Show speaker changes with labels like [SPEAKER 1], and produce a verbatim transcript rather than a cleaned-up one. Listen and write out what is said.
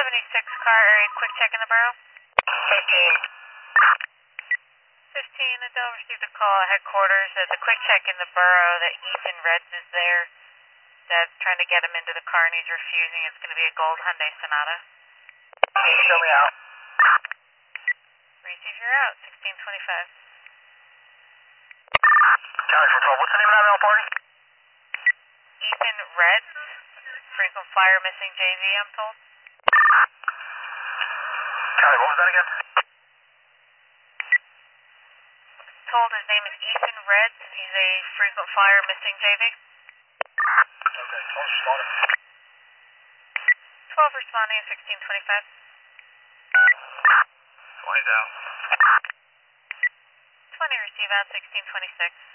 [SPEAKER 1] seventy-six car area, quick check in the borough.
[SPEAKER 2] fifteen.
[SPEAKER 1] fifteen, Adele received a call at headquarters that the quick check in the borough that Ethan Reds is there. Dad's trying to get him into the car and he's refusing. It's going to be a gold Hyundai Sonata.
[SPEAKER 2] Can you show me out?
[SPEAKER 1] Receive your out, sixteen twenty-five.
[SPEAKER 2] Charlie for twelve, what's the name of that mail party?
[SPEAKER 1] Ethan Reds, frequent flyer missing J V, I'm told.
[SPEAKER 2] Charlie, what was that again?
[SPEAKER 1] Told his name is Ethan Reds. He's a frequent flyer missing J V.
[SPEAKER 2] Okay, twelve responding.
[SPEAKER 1] twelve responding at sixteen twenty-five.
[SPEAKER 2] twenty down.
[SPEAKER 1] twenty receive out, sixteen twenty-six.